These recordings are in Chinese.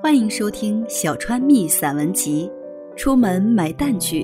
欢迎收听小川蜜散文集《出门买蛋去》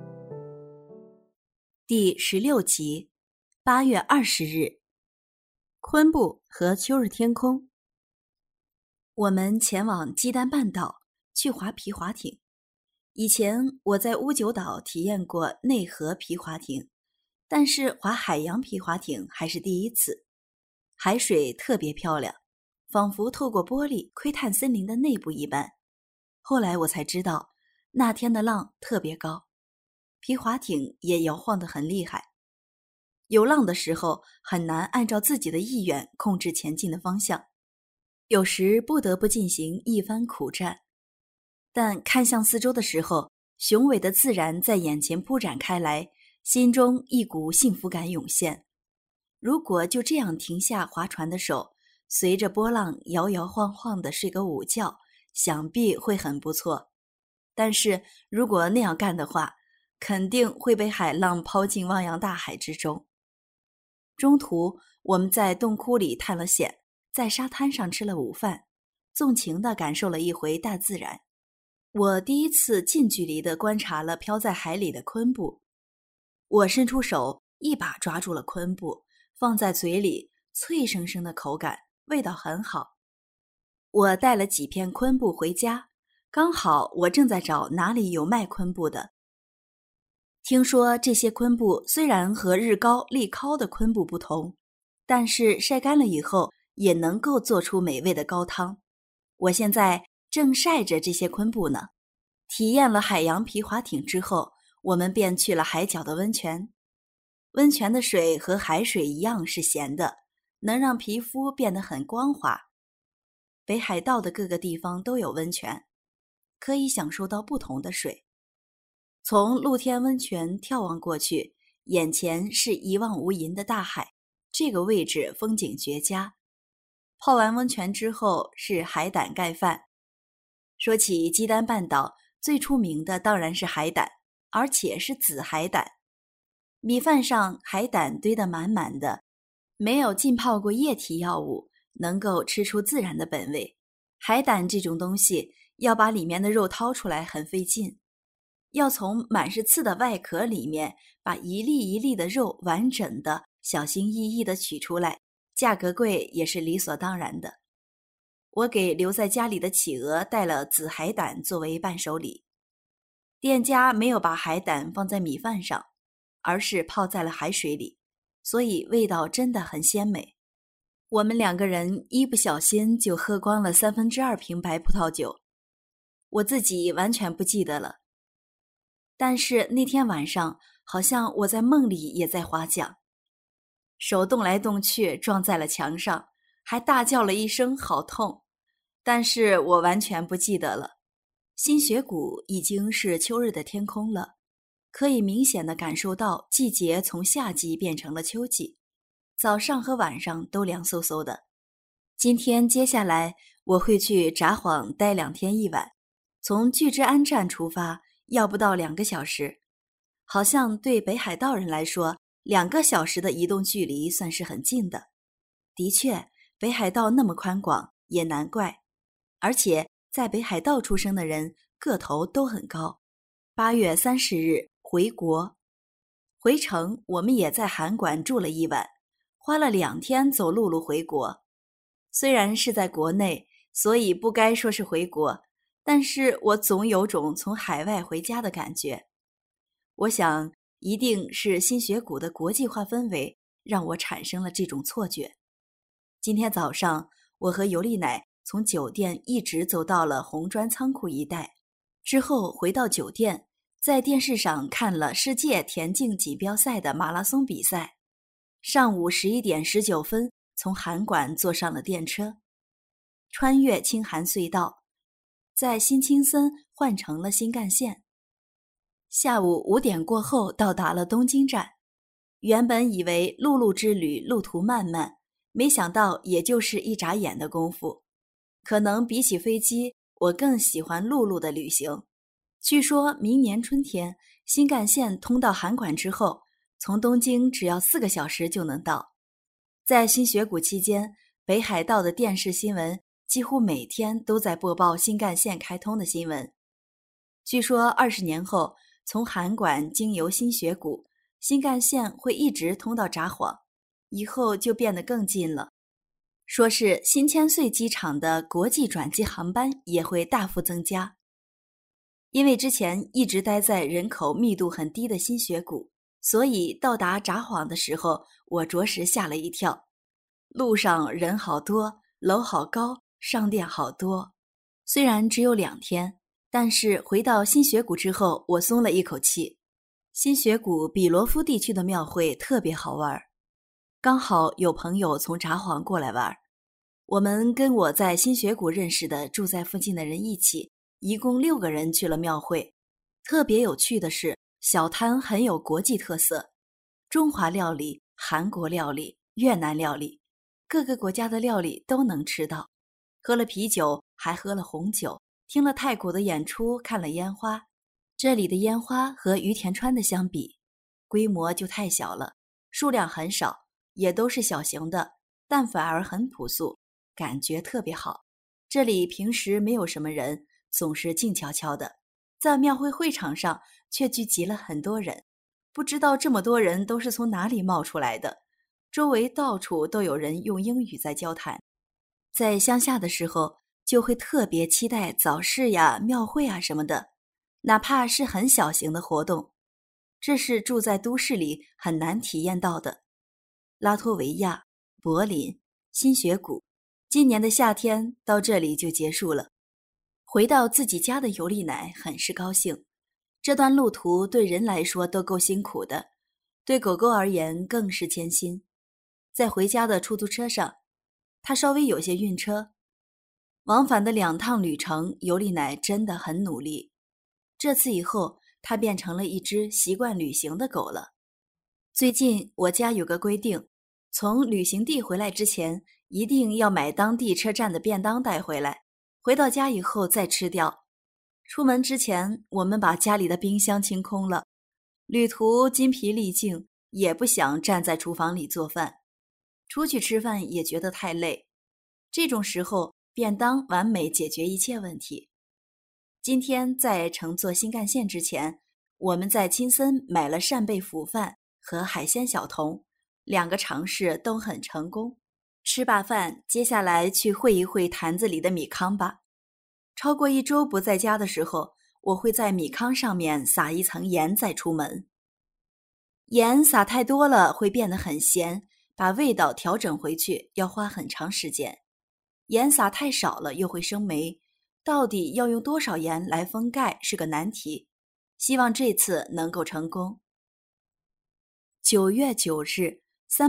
第16集，8月20日，昆布和秋日天空。我们前往鸡丹半岛去划皮划艇。以前我在乌九岛体验过内河皮划艇，但是划海洋皮划艇还是第一次。海水特别漂亮，仿佛透过玻璃窥探森林的内部一般。后来我才知道，那天的浪特别高，皮划艇也摇晃得很厉害。有浪的时候，很难按照自己的意愿控制前进的方向，有时不得不进行一番苦战。但看向四周的时候，雄伟的自然在眼前铺展开来，心中一股幸福感涌现。如果就这样停下划船的手，随着波浪摇摇晃晃地睡个午觉，想必会很不错。但是如果那样干的话，肯定会被海浪抛进汪洋大海之中。中途我们在洞窟里探了险，在沙滩上吃了午饭，纵情地感受了一回大自然。我第一次近距离地观察了飘在海里的昆布。我伸出手，一把抓住了昆布，放在嘴里，脆生生的口感，味道很好。我带了几片昆布回家，刚好我正在找哪里有卖昆布的。听说这些昆布虽然和日高利尻的昆布不同，但是晒干了以后也能够做出美味的高汤。我现在正晒着这些昆布呢。体验了海洋皮划艇之后，我们便去了海角的温泉。温泉的水和海水一样是咸的，能让皮肤变得很光滑。北海道的各个地方都有温泉，可以享受到不同的水。从露天温泉眺望过去，眼前是一望无垠的大海，这个位置风景绝佳。泡完温泉之后是海胆盖饭。说起鸡丹半岛，最出名的当然是海胆，而且是紫海胆。米饭上海胆堆得满满的，没有浸泡过液体药物，能够吃出自然的本味。海胆这种东西，要把里面的肉掏出来很费劲，要从满是刺的外壳里面把一粒一粒的肉完整的小心翼翼地取出来，价格贵也是理所当然的。我给留在家里的企鹅带了紫海胆作为伴手礼。店家没有把海胆放在米饭上，而是泡在了海水里，所以味道真的很鲜美。我们两个人一不小心就喝光了2/3瓶白葡萄酒，我自己完全不记得了。但是那天晚上，好像我在梦里也在划桨，手动来动去撞在了墙上，还大叫了一声好痛，但是我完全不记得了。新雪谷已经是秋日的天空了，可以明显地感受到季节从夏季变成了秋季，早上和晚上都凉飕飕的。今天接下来我会去札幌待2天1晚，从巨之安站出发，要不到2个小时。好像对北海道人来说，2个小时的移动距离算是很近的。的确，北海道那么宽广，也难怪。而且在北海道出生的人个头都很高。8月30日回国。回程我们也在函馆住了1晚，花了2天走陆路回国。虽然是在国内，所以不该说是回国，但是我总有种从海外回家的感觉。我想一定是新雪谷的国际化氛围让我产生了这种错觉。今天早上我和尤丽奶从酒店一直走到了红砖仓库一带，之后回到酒店，在电视上看了世界田径锦标赛的马拉松比赛。上午11点19分从函馆坐上了电车，穿越青函隧道，在新青森换乘了新干线。下午5点过后到达了东京站。原本以为陆路之旅路途漫漫，没想到也就是一眨眼的功夫。可能比起飞机，我更喜欢陆路的旅行。据说明年春天，新干线通到函馆之后，从东京只要4个小时就能到。在新雪谷期间，北海道的电视新闻几乎每天都在播报新干线开通的新闻。据说20年后，从函馆经由新学谷，新干线会一直通到札幌，以后就变得更近了。说是新千岁机场的国际转机航班也会大幅增加。因为之前一直待在人口密度很低的新学谷，所以到达札幌的时候，我着实吓了一跳。路上人好多，楼好高，商店好多。虽然只有2天，但是回到新学谷之后，我松了一口气。新学谷比罗夫地区的庙会特别好玩。刚好有朋友从札幌过来玩，我们跟我在新学谷认识的住在附近的人一起，一共6个人去了庙会。特别有趣的是，小摊很有国际特色，中华料理、韩国料理、越南料理，各个国家的料理都能吃到。喝了啤酒，还喝了红酒，听了太鼓的演出，看了烟花。这里的烟花和于田川的相比，规模就太小了，数量很少，也都是小型的，但反而很朴素，感觉特别好。这里平时没有什么人，总是静悄悄的，在庙会会场上却聚集了很多人，不知道这么多人都是从哪里冒出来的，周围到处都有人用英语在交谈。在乡下的时候，就会特别期待早市呀、庙会啊什么的，哪怕是很小型的活动，这是住在都市里很难体验到的。拉脱维亚、柏林、新学谷，今年的夏天到这里就结束了。回到自己家的尤利乃很是高兴，这段路途对人来说都够辛苦的，对狗狗而言更是艰辛。在回家的出租车上，他稍微有些晕车。往返的2趟旅程，尤利乃真的很努力。这次以后，他变成了一只习惯旅行的狗了。最近我家有个规定，从旅行地回来之前，一定要买当地车站的便当带回来，回到家以后再吃掉。出门之前，我们把家里的冰箱清空了。旅途筋疲力尽，也不想站在厨房里做饭。出去吃饭也觉得太累，这种时候便当完美解决一切问题。今天在乘坐新干线之前，我们在青森买了扇贝腐饭和海鲜小童，2个尝试都很成功。吃罢饭，接下来去会一会坛子里的米糠吧。超过1周不在家的时候，我会在米糠上面撒一层盐再出门。盐撒太多了会变得很咸，把味道调整回去要花很长时间。盐撒太少了又会生霉，到底要用多少盐来封盖是个难题，希望这次能够成功。9月9日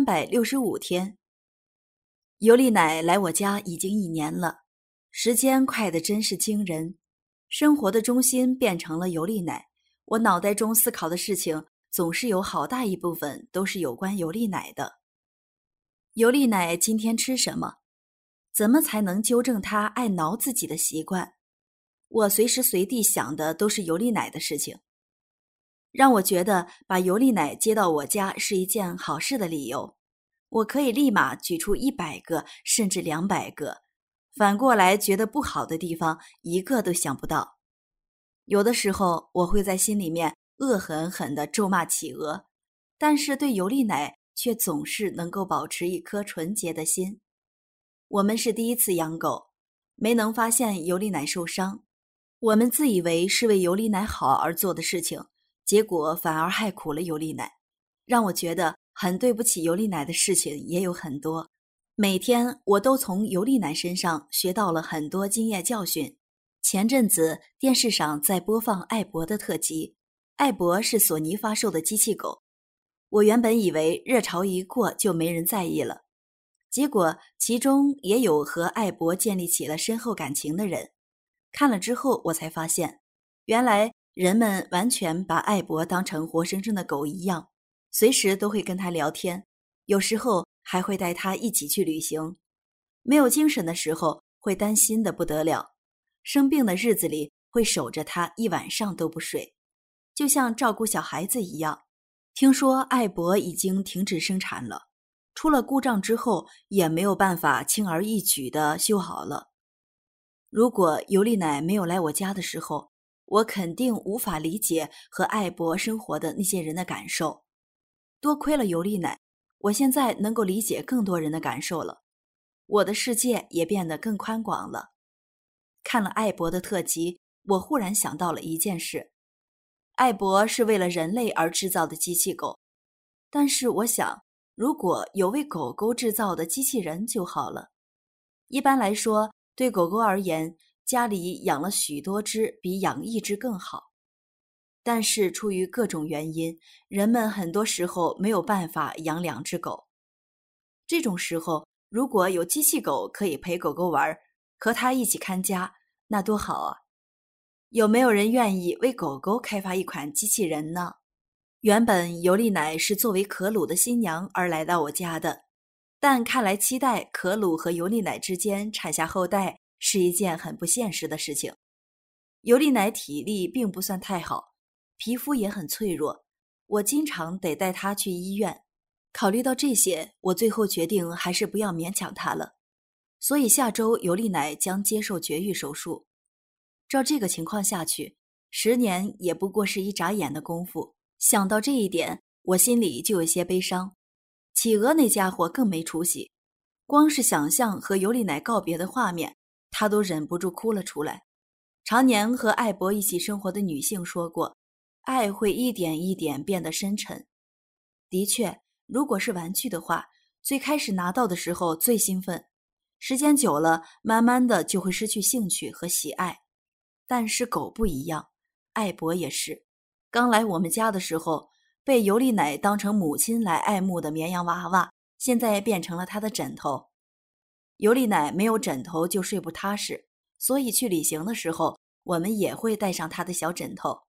，365天。尤利乃来我家已经1年了，时间快得真是惊人。生活的中心变成了尤利乃，我脑袋中思考的事情总是有好大一部分都是有关尤利乃的。尤利乃今天吃什么？怎么才能纠正他爱挠自己的习惯？我随时随地想的都是尤利乃的事情，让我觉得把尤利乃接到我家是一件好事的理由。我可以立马举出100个甚至200个，反过来觉得不好的地方一个都想不到。有的时候我会在心里面恶狠狠地咒骂企鹅，但是对尤利乃却总是能够保持一颗纯洁的心。我们是第一次养狗，没能发现尤利乃受伤，我们自以为是为尤利乃好而做的事情，结果反而害苦了尤利乃，让我觉得很对不起尤利乃的事情也有很多。每天我都从尤利乃身上学到了很多经验教训。前阵子电视上在播放艾博的特辑，艾博是索尼发售的机器狗。我原本以为热潮一过就没人在意了，结果其中也有和艾博建立起了深厚感情的人。看了之后我才发现，原来人们完全把艾博当成活生生的狗一样，随时都会跟他聊天，有时候还会带他一起去旅行。没有精神的时候会担心的不得了，生病的日子里会守着他一晚上都不睡，就像照顾小孩子一样。听说艾博已经停止生产了，出了故障之后也没有办法轻而易举地修好了， 如果尤丽奶没有来我家的时候，我肯定无法理解和艾博生活的那些人的感受。多亏了尤丽奶，我现在能够理解更多人的感受了，我的世界也变得更宽广了。看了艾博的特辑，我忽然想到了一件事：艾博是为了人类而制造的机器狗，但是我想，如果有为狗狗制造的机器人就好了。一般来说，对狗狗而言，家里养了许多只比养一只更好。但是出于各种原因，人们很多时候没有办法养2只狗。这种时候，如果有机器狗可以陪狗狗玩，和它一起看家，那多好啊！有没有人愿意为狗狗开发一款机器人呢？原本尤丽奶是作为可鲁的新娘而来到我家的，但看来期待可鲁和尤丽奶之间产下后代是一件很不现实的事情。尤丽奶体力并不算太好，皮肤也很脆弱，我经常得带她去医院。考虑到这些，我最后决定还是不要勉强她了。所以下周尤丽奶将接受绝育手术。照这个情况下去，10年也不过是一眨眼的功夫。想到这一点，我心里就有些悲伤。企鹅那家伙更没出息，光是想象和尤丽奶告别的画面，他都忍不住哭了出来。常年和艾博一起生活的女性说过，爱会一点一点变得深沉。的确，如果是玩具的话，最开始拿到的时候最兴奋，时间久了，慢慢的就会失去兴趣和喜爱。但是狗不一样，艾博也是。刚来我们家的时候，被尤丽奶当成母亲来爱慕的绵羊娃娃，现在变成了她的枕头。尤丽奶没有枕头就睡不踏实，所以去旅行的时候，我们也会带上她的小枕头。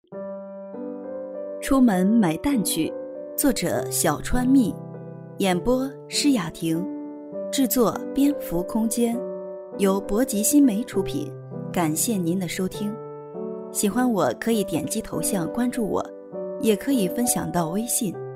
出门买蛋去，作者小川蜜，演播施雅婷，制作蝙蝠空间，由博吉新媒出品。感谢您的收听。喜欢我可以点击头像关注我，也可以分享到微信。